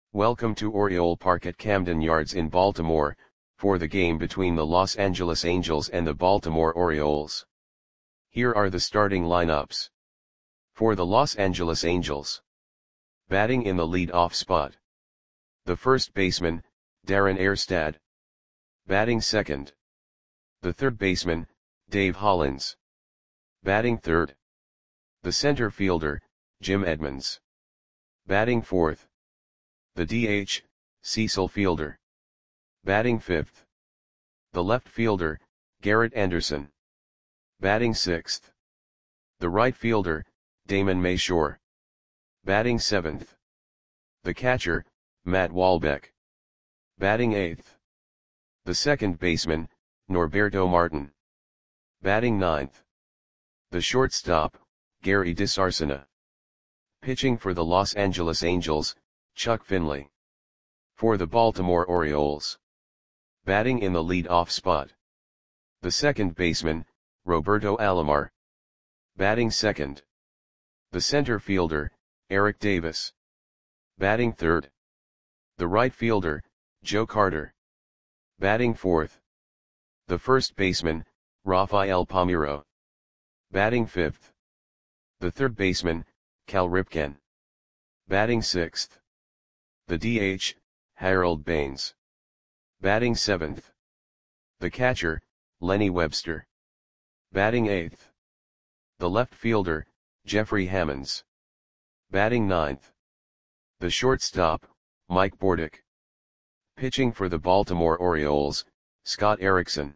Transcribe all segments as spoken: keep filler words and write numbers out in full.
Welcome to Oriole Park at Camden Yards in Baltimore, for the game between the Los Angeles Angels and the Baltimore Orioles. Here are the starting lineups. For the Los Angeles Angels. Batting in the lead-off spot. The first baseman, Darren Erstad. Batting second. The third baseman, Dave Hollins. Batting third. The center fielder, Jim Edmonds. Batting fourth. The D H, Cecil Fielder. Batting fifth. The left fielder, Garrett Anderson. Batting sixth. The right fielder, Damon Mayshore. Batting seventh. The catcher, Matt Walbeck. Batting eighth. The second baseman, Norberto Martin. Batting ninth. The shortstop, Gary DiSarcina. Pitching for the Los Angeles Angels, Chuck Finley. For the Baltimore Orioles. Batting in the lead-off spot. The second baseman, Roberto Alomar. Batting second. The center fielder, Eric Davis. Batting third. The right fielder, Joe Carter. Batting fourth. The first baseman, Rafael Palmeiro. Batting fifth. The third baseman, Cal Ripken. Batting sixth. The D H, Harold Baines. Batting seventh. The catcher, Lenny Webster. Batting eighth. The left fielder, Jeffrey Hammonds. Batting ninth. The shortstop, Mike Bordick. Pitching for the Baltimore Orioles, Scott Erickson.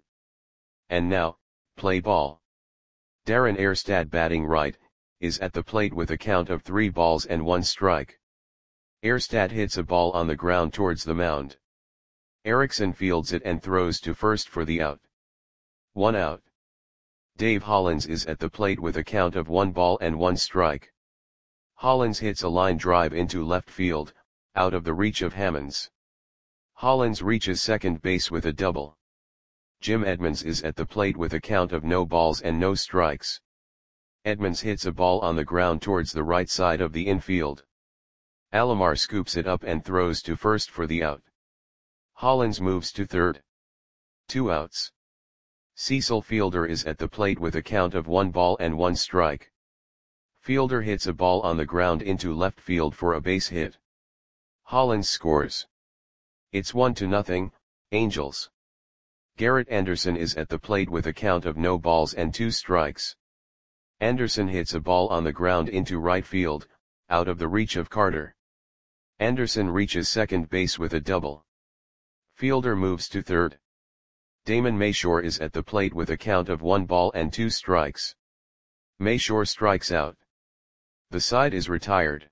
And now, play ball. Darren Erstad batting right, is at the plate with a count of three balls and one strike. Erstad hits a ball on the ground towards the mound. Erickson fields it and throws to first for the out. One out. Dave Hollins is at the plate with a count of one ball and one strike. Hollins hits a line drive into left field, out of the reach of Hammonds. Hollins reaches second base with a double. Jim Edmonds is at the plate with a count of no balls and no strikes. Edmonds hits a ball on the ground towards the right side of the infield. Alomar scoops it up and throws to first for the out. Hollins moves to third. Two outs. Cecil Fielder is at the plate with a count of one ball and one strike. Fielder hits a ball on the ground into left field for a base hit. Hollins scores. It's one to nothing, Angels. Garrett Anderson is at the plate with a count of no balls and two strikes. Anderson hits a ball on the ground into right field, out of the reach of Carter. Anderson reaches second base with a double. Fielder moves to third. Damon Mayshore is at the plate with a count of one ball and two strikes. Mayshore strikes out. The side is retired.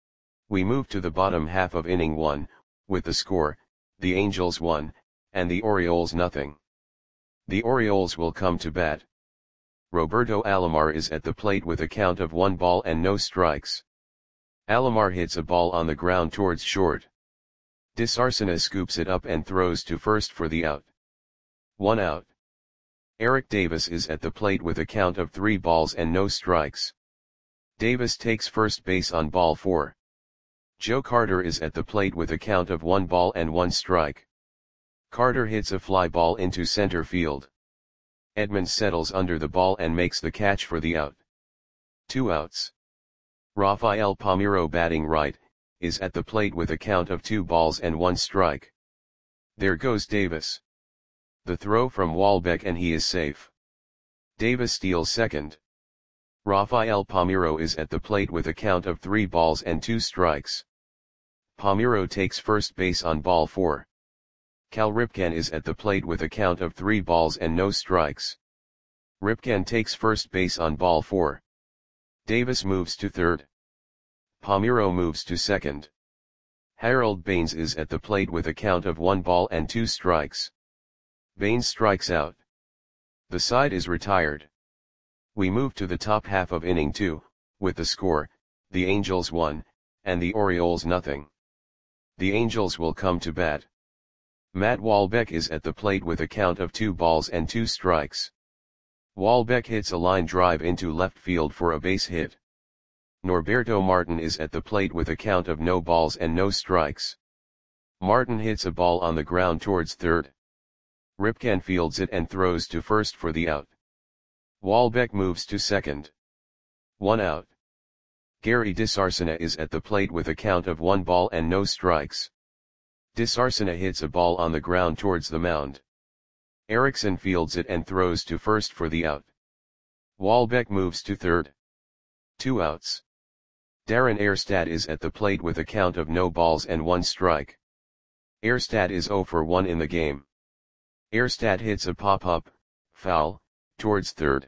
We move to the bottom half of inning one, with the score, the Angels one, and the Orioles nothing. The Orioles will come to bat. Roberto Alomar is at the plate with a count of one ball and no strikes. Alomar hits a ball on the ground towards short. DiSarcina scoops it up and throws to first for the out. One out. Eric Davis is at the plate with a count of three balls and no strikes. Davis takes first base on ball four. Joe Carter is at the plate with a count of one ball and one strike. Carter hits a fly ball into center field. Edmonds settles under the ball and makes the catch for the out. Two outs. Rafael Palmeiro batting right, is at the plate with a count of two balls and one strike. There goes Davis. The throw from Walbeck and he is safe. Davis steals second. Rafael Palmeiro is at the plate with a count of three balls and two strikes. Palmeiro takes first base on ball four. Cal Ripken is at the plate with a count of three balls and no strikes. Ripken takes first base on ball four. Davis moves to third. Palmeiro moves to second. Harold Baines is at the plate with a count of one ball and two strikes. Baines strikes out. The side is retired. We move to the top half of inning two, with the score, the Angels one, and the Orioles nothing. The Angels will come to bat. Matt Walbeck is at the plate with a count of two balls and two strikes. Walbeck hits a line drive into left field for a base hit. Norberto Martin is at the plate with a count of no balls and no strikes. Martin hits a ball on the ground towards third. Ripken fields it and throws to first for the out. Walbeck moves to second. One out. Gary DeSarcina is at the plate with a count of one ball and no strikes. DeSarcina hits a ball on the ground towards the mound. Erickson fields it and throws to first for the out. Walbeck moves to third. Two outs. Darren Erstad is at the plate with a count of no balls and one strike. Erstad is oh for one in the game. Erstad hits a pop-up, foul, towards third.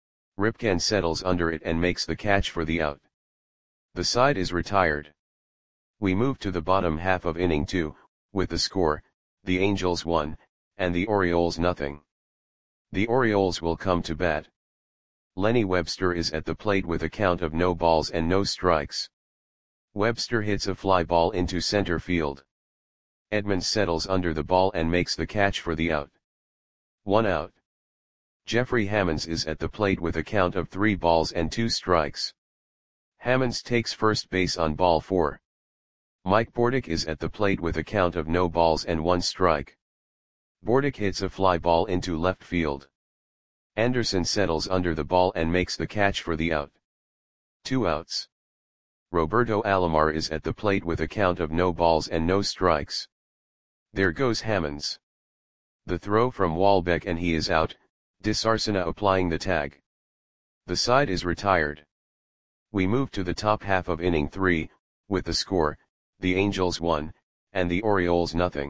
Ripken settles under it and makes the catch for the out. The side is retired. We move to the bottom half of inning two, with the score, the Angels one, and the Orioles nothing. The Orioles will come to bat. Lenny Webster is at the plate with a count of no balls and no strikes. Webster hits a fly ball into center field. Edmonds settles under the ball and makes the catch for the out. One out. Jeffrey Hammonds is at the plate with a count of three balls and two strikes. Hammonds takes first base on ball four. Mike Bordick is at the plate with a count of no balls and one strike. Bordick hits a fly ball into left field. Anderson settles under the ball and makes the catch for the out. Two outs. Roberto Alomar is at the plate with a count of no balls and no strikes. There goes Hammonds. The throw from Walbeck and he is out, DeSarcina applying the tag. The side is retired. We move to the top half of inning three, with the score, the Angels one, and the Orioles nothing.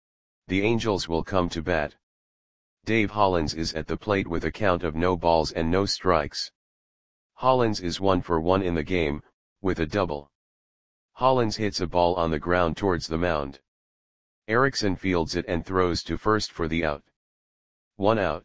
The Angels will come to bat. Dave Hollins is at the plate with a count of no balls and no strikes. Hollins is one for one in the game, with a double. Hollins hits a ball on the ground towards the mound. Erickson fields it and throws to first for the out. One out.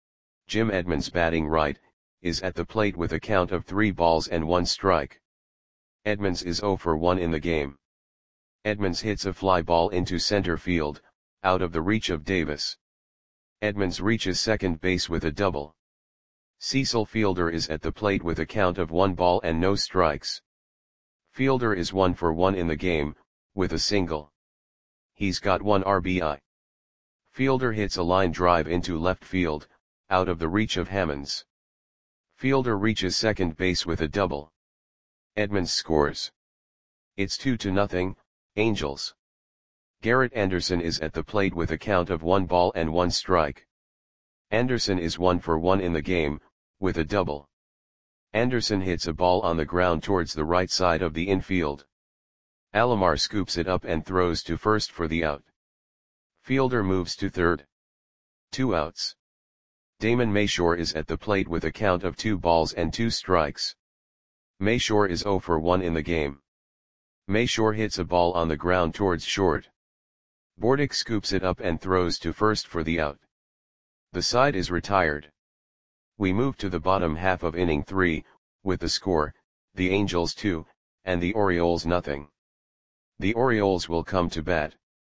Jim Edmonds, batting right, is at the plate with a count of three balls and one strike. Edmonds is oh for one in the game. Edmonds hits a fly ball into center field, out of the reach of Davis. Edmonds reaches second base with a double. Cecil Fielder is at the plate with a count of one ball and no strikes. Fielder is one for one in the game, with a single. He's got one R B I. Fielder hits a line drive into left field, out of the reach of Hammonds. Fielder reaches second base with a double. Edmonds scores. It's two to nothing, Angels. Garrett Anderson is at the plate with a count of one ball and one strike. Anderson is one for one in the game, with a double. Anderson hits a ball on the ground towards the right side of the infield. Alomar scoops it up and throws to first for the out. Fielder moves to third. Two outs. Damon Mayshore is at the plate with a count of two balls and two strikes. Mayshore is oh for one in the game. Mayshore hits a ball on the ground towards short. Bordick scoops it up and throws to first for the out. The side is retired. We move to the bottom half of inning three, with the score, the Angels two, and the Orioles nothing. The Orioles will come to bat.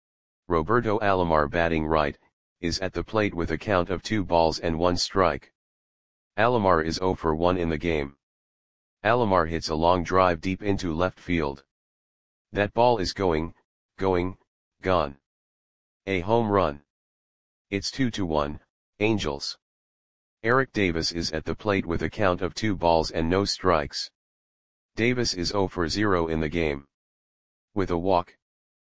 Roberto Alomar, batting right, is at the plate with a count of two balls and one strike. Alomar is oh for one in the game. Alomar hits a long drive deep into left field. That ball is going, going, gone. A home run. It's two to one, Angels. Eric Davis is at the plate with a count of two balls and no strikes. Davis is oh for zero in the game. With a walk.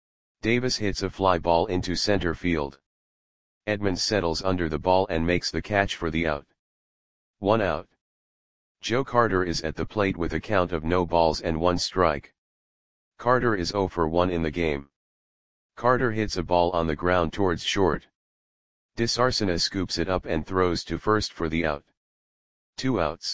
Davis hits a fly ball into center field. Edmonds settles under the ball and makes the catch for the out. One out. Joe Carter is at the plate with a count of no balls and one strike. Carter is oh for one in the game. Carter hits a ball on the ground towards short. DeSarcina scoops it up and throws to first for the out. Two outs.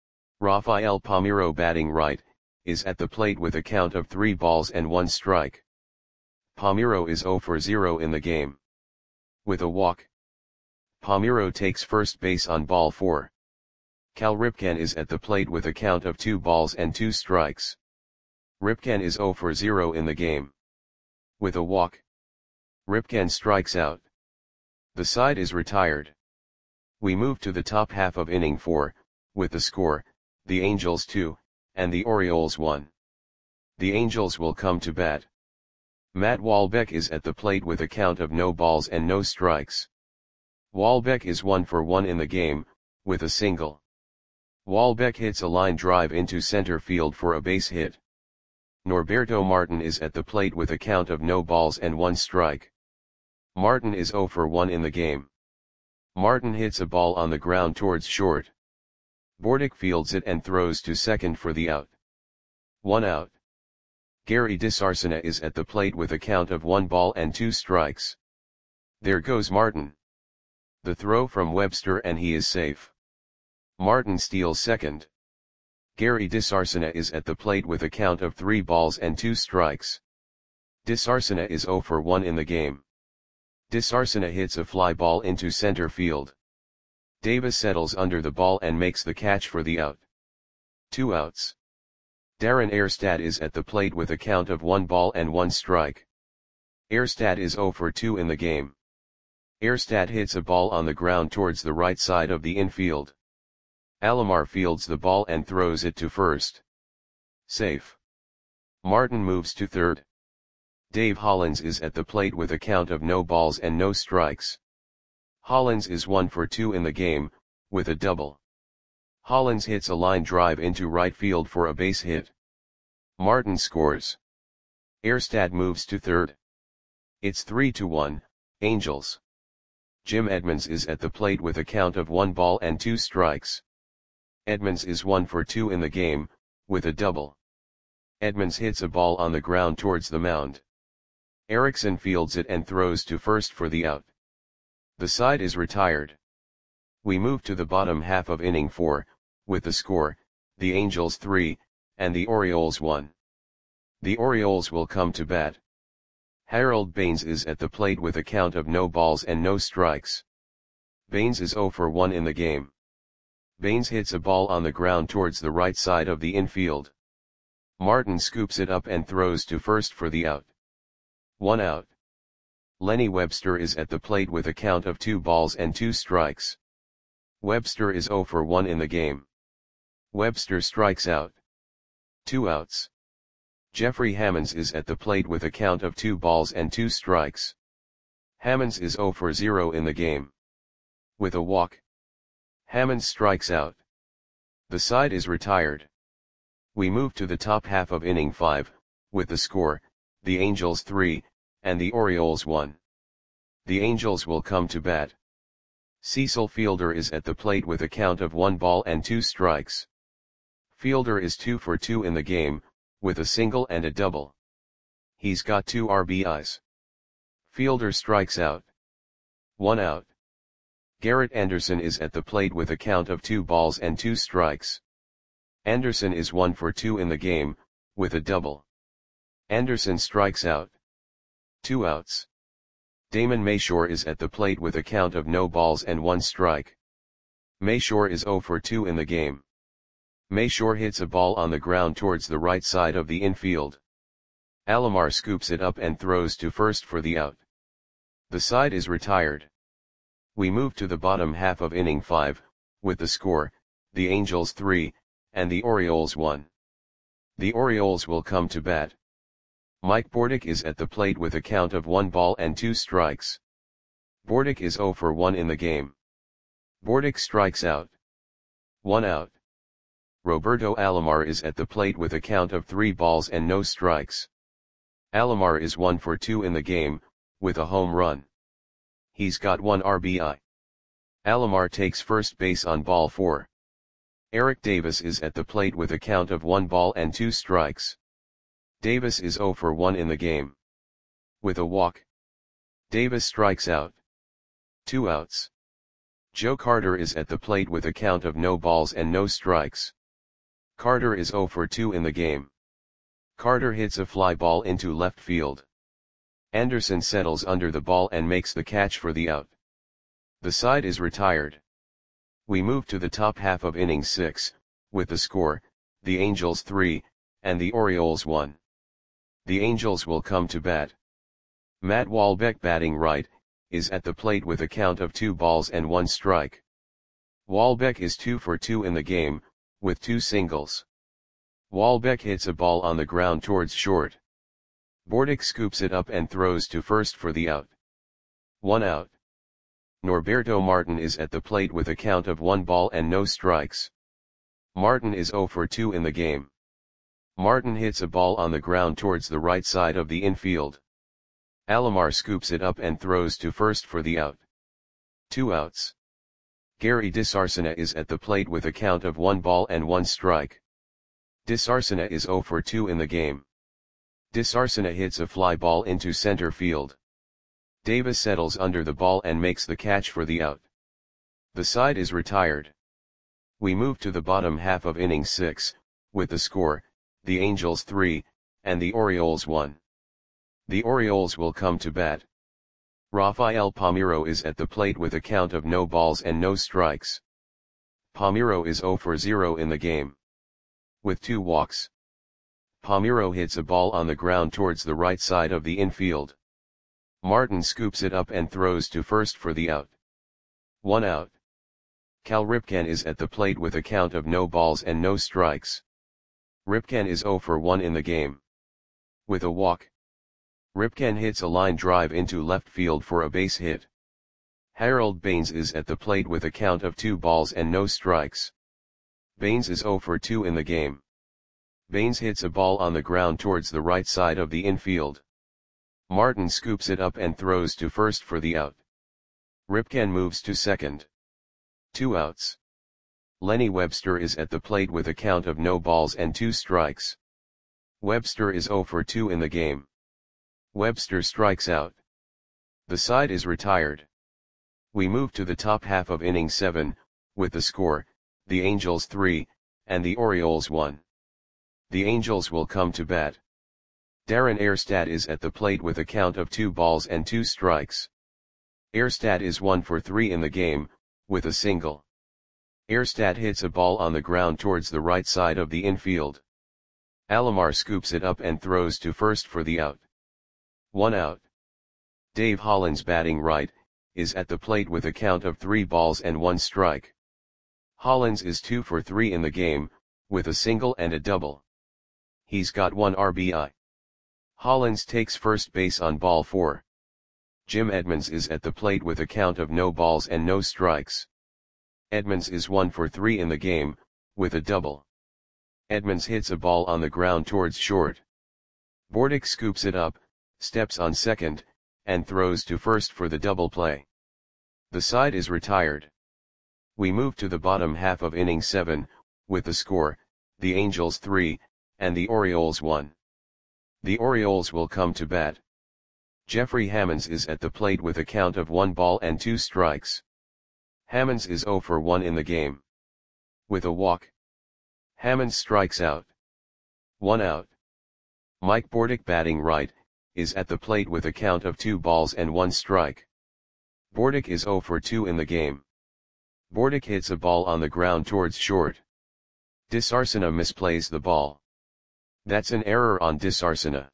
Rafael Palmeiro, batting right, is at the plate with a count of three balls and one strike. Palmeiro is oh for zero in the game. With a walk. Palmeiro takes first base on ball four. Cal Ripken is at the plate with a count of two balls and two strikes. Ripken is oh for zero in the game. With a walk. Ripken strikes out. The side is retired. We move to the top half of inning four, with the score, the Angels two, and the Orioles one. The Angels will come to bat. Matt Walbeck is at the plate with a count of no balls and no strikes. Walbeck is one for one in the game, with a single. Walbeck hits a line drive into center field for a base hit. Norberto Martin is at the plate with a count of no balls and one strike. Martin is zero for one in the game. Martin hits a ball on the ground towards short. Bordick fields it and throws to second for the out. One out. Gary DiSarcina is at the plate with a count of one ball and two strikes. There goes Martin. The throw from Webster and he is safe. Martin steals second. Gary DiSarcina is at the plate with a count of three balls and two strikes. DiSarcina is zero for one in the game. DiSarcina hits a fly ball into center field. Davis settles under the ball and makes the catch for the out. Two outs. Darren Erstad is at the plate with a count of one ball and one strike. Erstad is zero for two in the game. Erstad hits a ball on the ground towards the right side of the infield. Alomar fields the ball and throws it to first. Safe. Martin moves to third. Dave Hollins is at the plate with a count of no balls and no strikes. Hollins is one for two in the game, with a double. Hollins hits a line drive into right field for a base hit. Martin scores. Erstad moves to third. It's three to one, Angels. Jim Edmonds is at the plate with a count of one ball and two strikes. Edmonds is one for two in the game, with a double. Edmonds hits a ball on the ground towards the mound. Erickson fields it and throws to first for the out. The side is retired. We move to the bottom half of inning four, with the score, the Angels three, and the Orioles one. The Orioles will come to bat. Harold Baines is at the plate with a count of no balls and no strikes. Baines is zero for one in the game. Baines hits a ball on the ground towards the right side of the infield. Martin scoops it up and throws to first for the out. One out. Lenny Webster is at the plate with a count of two balls and two strikes. Webster is zero for one in the game. Webster strikes out. Two outs. Jeffrey Hammonds is at the plate with a count of two balls and two strikes. Hammonds is zero for zero in the game. With a walk. Hammonds strikes out. The side is retired. We move to the top half of inning five, with the score, the Angels three, and the Orioles one. The Angels will come to bat. Cecil Fielder is at the plate with a count of one ball and two strikes. Fielder is two for two in the game, with a single and a double. He's got two R B Is. Fielder strikes out. One out. Garrett Anderson is at the plate with a count of two balls and two strikes. Anderson is one for two in the game, with a double. Anderson strikes out. Two outs. Damon Mayshore is at the plate with a count of no balls and one strike. Mayshore is zero for two in the game. Mayshore hits a ball on the ground towards the right side of the infield. Alomar scoops it up and throws to first for the out. The side is retired. We move to the bottom half of inning five, with the score, the Angels three, and the Orioles one. The Orioles will come to bat. Mike Bordick is at the plate with a count of one ball and two strikes. Bordick is zero for one in the game. Bordick strikes out. One out. Roberto Alomar is at the plate with a count of three balls and no strikes. Alomar is one for two in the game, with a home run. He's got one R B I. Alomar takes first base on ball four. Eric Davis is at the plate with a count of one ball and two strikes. Davis is zero for one in the game. With a walk. Davis strikes out. Two outs. Joe Carter is at the plate with a count of no balls and no strikes. Carter is zero for two in the game. Carter hits a fly ball into left field. Anderson settles under the ball and makes the catch for the out. The side is retired. We move to the top half of inning six, with the score, the Angels three, and the Orioles one. The Angels will come to bat. Matt Walbeck, batting right, is at the plate with a count of two balls and one strike. Walbeck is two for two in the game, with two singles. Walbeck hits a ball on the ground towards short. Bordick scoops it up and throws to first for the out. One out. Norberto Martin is at the plate with a count of one ball and no strikes. Martin is zero for two in the game. Martin hits a ball on the ground towards the right side of the infield. Alomar scoops it up and throws to first for the out. Two outs. Gary DeSarcina is at the plate with a count of one ball and one strike. DeSarcina is zero for two in the game. DeSarcina hits a fly ball into center field. Davis settles under the ball and makes the catch for the out. The side is retired. We move to the bottom half of inning six, with the score, the Angels three, and the Orioles one. The Orioles will come to bat. Rafael Palmeiro is at the plate with a count of no balls and no strikes. Palmeiro is zero for zero in the game. With two walks. Palmeiro hits a ball on the ground towards the right side of the infield. Martin scoops it up and throws to first for the out. One out. Cal Ripken is at the plate with a count of no balls and no strikes. Ripken is zero for one in the game. With a walk. Ripken hits a line drive into left field for a base hit. Harold Baines is at the plate with a count of two balls and no strikes. Baines is zero for two in the game. Baines hits a ball on the ground towards the right side of the infield. Martin scoops it up and throws to first for the out. Ripken moves to second. Two outs. Lenny Webster is at the plate with a count of no balls and two strikes. Webster is zero for two in the game. Webster strikes out. The side is retired. We move to the top half of inning seven, with the score, the Angels three, and the Orioles one. The Angels will come to bat. Darren Erstad is at the plate with a count of two balls and two strikes. Erstad is one for three in the game, with a single. Erstad hits a ball on the ground towards the right side of the infield. Alomar scoops it up and throws to first for the out. One out. Dave Hollins, batting right, is at the plate with a count of three balls and one strike. Hollins is two for three in the game, with a single and a double. He's got one R B I. Hollins takes first base on ball four. Jim Edmonds is at the plate with a count of no balls and no strikes. Edmonds is one for three in the game, with a double. Edmonds hits a ball on the ground towards short. Bordick scoops it up, steps on second, and throws to first for the double play. The side is retired. We move to the bottom half of inning seven, with the score, the Angels three, and the Orioles one. The Orioles will come to bat. Jeffrey Hammonds is at the plate with a count of one ball and two strikes. Hammonds is zero for one in the game. With a walk. Hammonds strikes out. One out. Mike Bordick, batting right, is at the plate with a count of two balls and one strike. Bordick is zero for two in the game. Bordick hits a ball on the ground towards short. DeSarcina misplays the ball. That's an error on DeSarcina.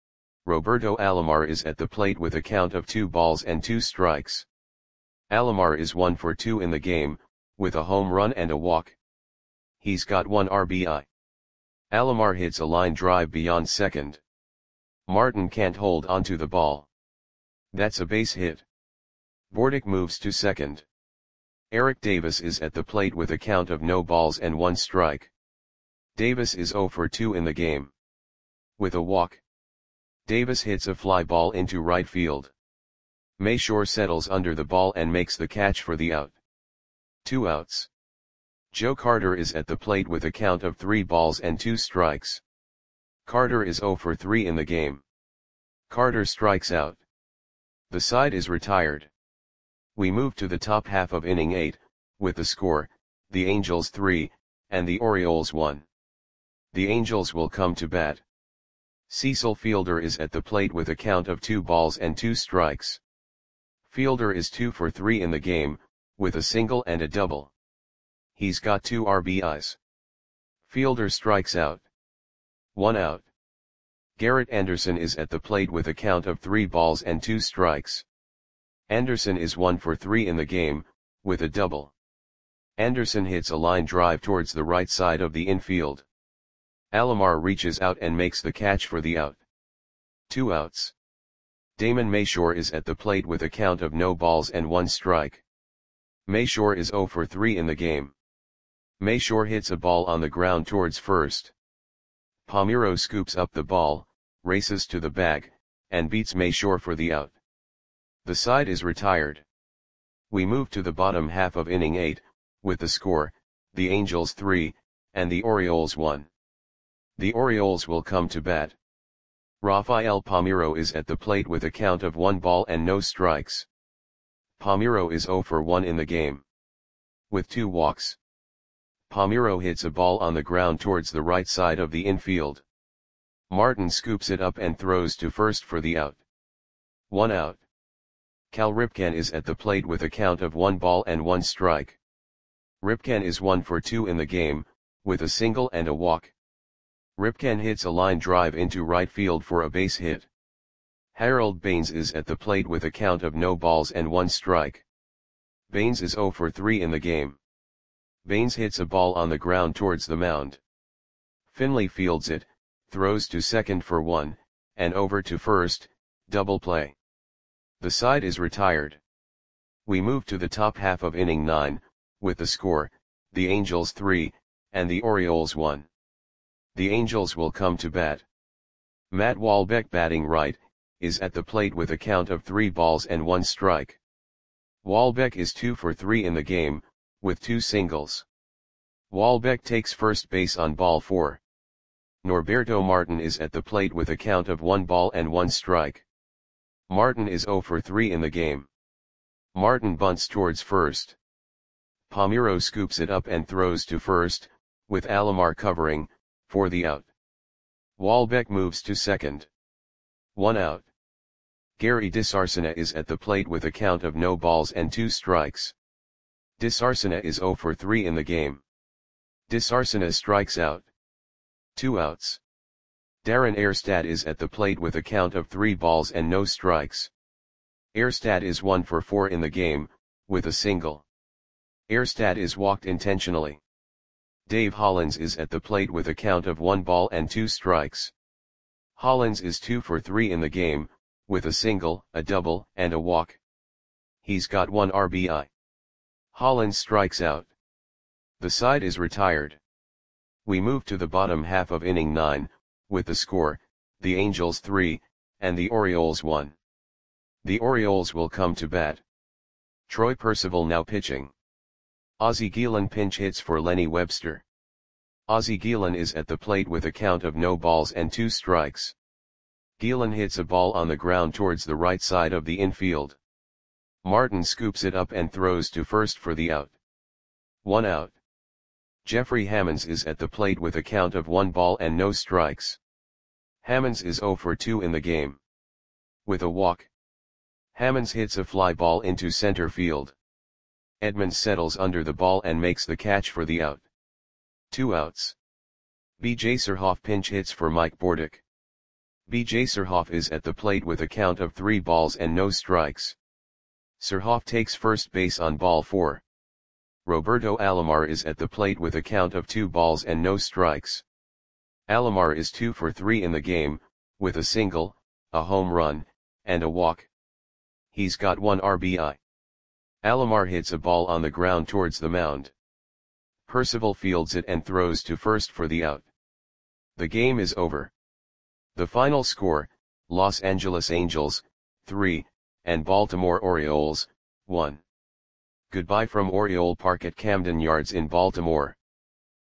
Roberto Alomar is at the plate with a count of two balls and two strikes. Alomar is one for two in the game, with a home run and a walk. He's got one R B I. Alomar hits a line drive beyond second. Martin can't hold onto the ball. That's a base hit. Bordick moves to second. Eric Davis is at the plate with a count of no balls and one strike. Davis is zero for two in the game. With a walk. Davis hits a fly ball into right field. Mayshore settles under the ball and makes the catch for the out. Two outs. Joe Carter is at the plate with a count of three balls and two strikes. Carter is zero for three in the game. Carter strikes out. The side is retired. We move to the top half of inning eight, with the score, the Angels three, and the Orioles one. The Angels will come to bat. Cecil Fielder is at the plate with a count of two balls and two strikes. Fielder is two for three in the game, with a single and a double. He's got two R B Is. Fielder strikes out. One out. Garrett Anderson is at the plate with a count of three balls and two strikes. Anderson is one for three in the game, with a double. Anderson hits a line drive towards the right side of the infield. Alomar reaches out and makes the catch for the out. Two outs. Damon Mayshore is at the plate with a count of no balls and one strike. Mayshore is oh for three in the game. Mayshore hits a ball on the ground towards first. Palmeiro scoops up the ball, races to the bag, and beats Mayshore for the out. The side is retired. We move to the bottom half of inning eight, with the score, the Angels three, and the Orioles one. The Orioles will come to bat. Rafael Palmeiro is at the plate with a count of one ball and no strikes. Palmeiro is oh for one in the game. With two walks. Palmeiro hits a ball on the ground towards the right side of the infield. Martin scoops it up and throws to first for the out. One out. Cal Ripken is at the plate with a count of one ball and one strike. Ripken is one for two in the game, with a single and a walk. Ripken hits a line drive into right field for a base hit. Harold Baines is at the plate with a count of no balls and one strike. Baines is oh for three in the game. Baines hits a ball on the ground towards the mound. Finley fields it, throws to second for one, and over to first, double play. The side is retired. We move to the top half of inning nine, with the score, the Angels three, and the Orioles one. The Angels will come to bat. Matt Walbeck, batting right, is at the plate with a count of three balls and one strike. Walbeck is two for three in the game, with two singles. Walbeck takes first base on ball four. Norberto Martin is at the plate with a count of one ball and one strike. Martin is oh for three in the game. Martin bunts towards first. Palmeiro scoops it up and throws to first, with Alomar covering, for the out. Walbeck moves to second. One out. Gary DeSarcina is at the plate with a count of no balls and two strikes. DeSarcina is oh for three in the game. DeSarcina strikes out. Two outs. Darren Erstad is at the plate with a count of three balls and no strikes. Erstad is one for four in the game, with a single. Erstad is walked intentionally. Dave Hollins is at the plate with a count of one ball and two strikes. Hollins is two for three in the game, with a single, a double, and a walk. He's got one R B I. Hollins strikes out. The side is retired. We move to the bottom half of inning nine, with the score, the Angels three, and the Orioles one. The Orioles will come to bat. Troy Percival now pitching. Ozzie Guillen pinch hits for Lenny Webster. Ozzie Guillen is at the plate with a count of no balls and two strikes. Guillen hits a ball on the ground towards the right side of the infield. Martin scoops it up and throws to first for the out. One out. Jeffrey Hammonds is at the plate with a count of one ball and no strikes. Hammonds is oh for two in the game. With a walk. Hammonds hits a fly ball into center field. Edmonds settles under the ball and makes the catch for the out. Two outs. B J Surhoff pinch hits for Mike Bordick. B J Surhoff is at the plate with a count of three balls and no strikes. Surhoff takes first base on ball four. Roberto Alomar is at the plate with a count of two balls and no strikes. Alomar is two for three in the game, with a single, a home run, and a walk. He's got one R B I. Alomar hits a ball on the ground towards the mound. Percival fields it and throws to first for the out. The game is over. The final score, Los Angeles Angels, three, and Baltimore Orioles, one. Goodbye from Oriole Park at Camden Yards in Baltimore.